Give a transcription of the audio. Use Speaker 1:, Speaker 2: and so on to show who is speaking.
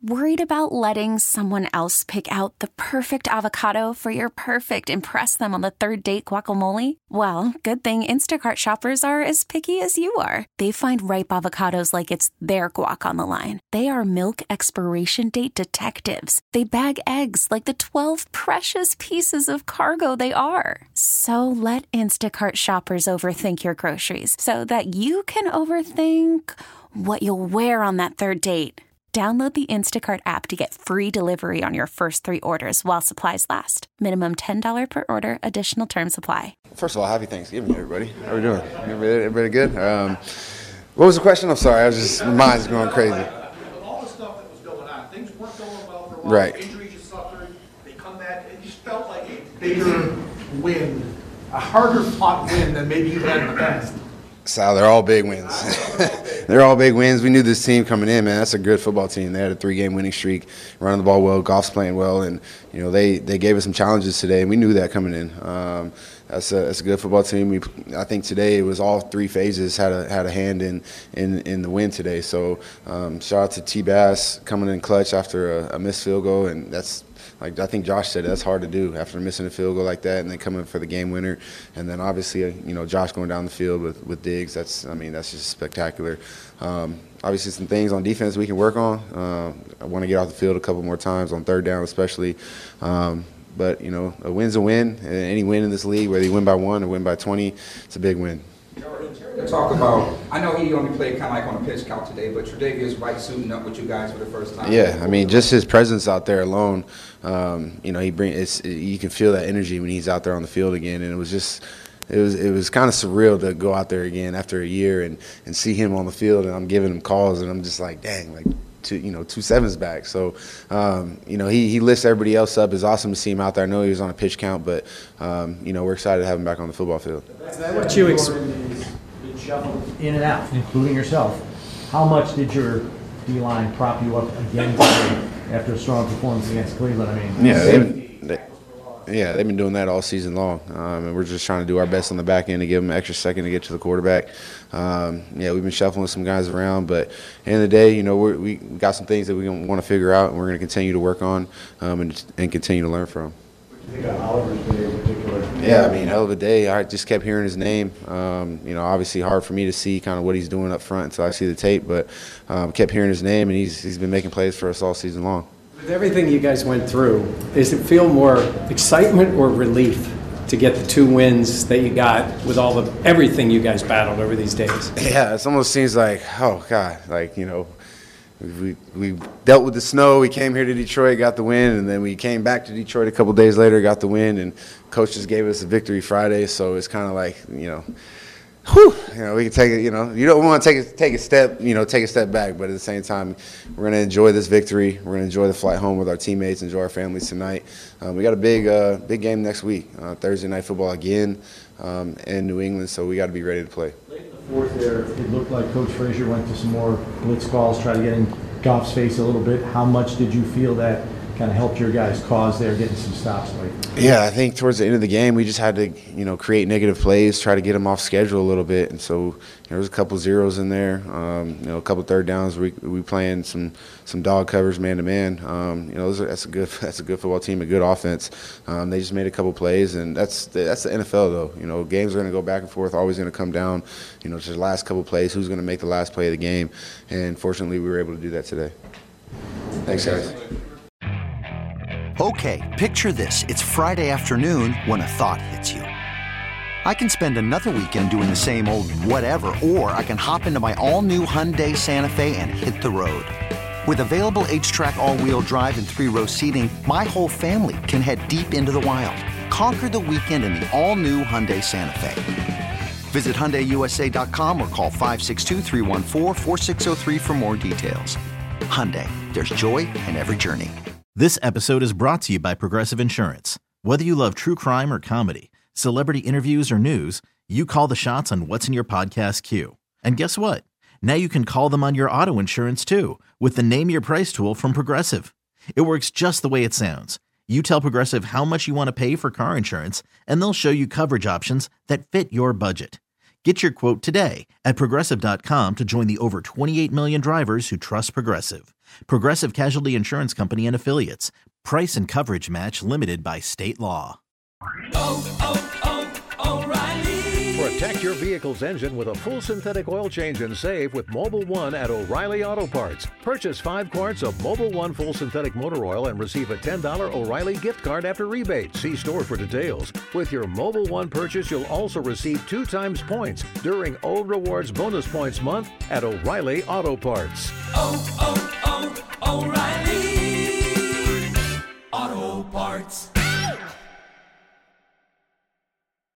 Speaker 1: Worried about letting someone else pick out the perfect avocado for your perfect impress them on the third date guacamole? Well, good thing Instacart shoppers are as picky as you are. They find ripe avocados like it's their guac on the line. They are milk expiration date detectives. They bag eggs like the 12 precious pieces of cargo they are. So let Instacart shoppers overthink your groceries so that you can overthink what you'll wear on that third date. Download the Instacart app to get free delivery on your first 3 orders while supplies last. Minimum $10 per order. Additional terms apply.
Speaker 2: First of all, happy Thanksgiving, everybody. How are we doing? Everybody good? What was the question? I'm sorry. My mind's going crazy.
Speaker 3: With all the stuff that was going on, things weren't going well for a while.
Speaker 2: Right.
Speaker 3: Injuries you suffered. They come back. It just felt like a bigger win, a harder fought win than maybe you had in the past.
Speaker 2: Sal, they're all big wins. They're all big wins. We knew this team coming in, man. That's a good football team. They had a 3-game winning streak, running the ball well, Goff's playing well, and they gave us some challenges today, and we knew that coming in. That's a good football team. I think today it was all 3 phases had a hand in the win today. So shout out to T-Bass coming in clutch after a missed field goal, and that's. Like I think Josh said, that's hard to do after missing a field goal like that, and then coming for the game winner, and then obviously Josh going down the field with Diggs. That's just spectacular. Obviously, some things on defense we can work on. I want to get off the field a couple more times on third down, especially. But a win's a win. Any win in this league, whether you win by 1 or win by 20, it's a big win.
Speaker 4: To talk about, I know he only played kind of like on a pitch count today, but Tre'Davious White suiting up with you guys for the first time.
Speaker 2: Yeah, just his presence out there alone, you can feel that energy when he's out there on the field again, and it was kind of surreal to go out there again after a year and see him on the field, and I'm giving him calls, and I'm just like, dang, like. 2 sevens back. So, he lifts everybody else up. It's awesome to see him out there. I know he was on a pitch count, but, we're excited to have him back on the football field.
Speaker 5: Is that what you been shuffled in and out, including yourself? How much did your D-line prop you up again today after a strong performance against Cleveland?
Speaker 2: They've been doing that all season long, and we're just trying to do our best on the back end to give them an extra second to get to the quarterback. We've been shuffling some guys around, but at the end of the day, we got some things that we want to figure out, and we're going to continue to work on and continue to learn from.
Speaker 5: You got Oliver's day in particular.
Speaker 2: Hell of a day. I just kept hearing his name. Obviously hard for me to see kind of what he's doing up front until I see the tape, but kept hearing his name, and he's been making plays for us all season long.
Speaker 6: With everything you guys went through, does it feel more excitement or relief to get the 2 wins that you got with everything you guys battled over these days?
Speaker 2: Yeah, it almost seems like, oh God, we dealt with the snow. We came here to Detroit, got the win, and then we came back to Detroit a couple days later, got the win, and coach just gave us a victory Friday. So it's kind of like, we can take it. You don't want to take a step back, but at the same time, we're going to enjoy this victory. We're going to enjoy the flight home with our teammates, enjoy our families tonight. We got a big game next week, Thursday night football again in New England. So we got to be ready to play.
Speaker 5: Late in the fourth there, it looked like Coach Frazier went to some more blitz calls, try to get in Goff's face a little bit. How much did you feel that kind of helped your guys' cause there, getting some stops late?
Speaker 2: Yeah, I think towards the end of the game, we just had to, create negative plays, try to get them off schedule a little bit. And so there was a couple zeros in there, a couple third downs. We playing some dog covers man to man. That's a good football team, a good offense. They just made a couple plays, and that's the NFL though. Games are going to go back and forth, always going to come down, to the last couple plays. Who's going to make the last play of the game? And fortunately, we were able to do that today. Thanks, guys.
Speaker 7: Okay, picture this. It's Friday afternoon when a thought hits you. I can spend another weekend doing the same old whatever, or I can hop into my all-new Hyundai Santa Fe and hit the road. With available H-Track all-wheel drive and 3-row seating, my whole family can head deep into the wild. Conquer the weekend in the all-new Hyundai Santa Fe. Visit HyundaiUSA.com or call 562-314-4603 for more details. Hyundai, there's joy in every journey.
Speaker 8: This episode is brought to you by Progressive Insurance. Whether you love true crime or comedy, celebrity interviews or news, you call the shots on what's in your podcast queue. And guess what? Now you can call them on your auto insurance too with the Name Your Price tool from Progressive. It works just the way it sounds. You tell Progressive how much you want to pay for car insurance, and they'll show you coverage options that fit your budget. Get your quote today at Progressive.com to join the over 28 million drivers who trust Progressive. Progressive Casualty Insurance Company and Affiliates. Price and coverage match limited by state law.
Speaker 9: O'Reilly. Protect your vehicle's engine with a full synthetic oil change and save with Mobil 1 at O'Reilly Auto Parts. Purchase 5 quarts of Mobil 1 full synthetic motor oil and receive a $10 O'Reilly gift card after rebate. See store for details. With your Mobil 1 purchase, you'll also receive 2 times points during O Rewards Bonus Points Month at O'Reilly Auto Parts.
Speaker 10: O'Reilly.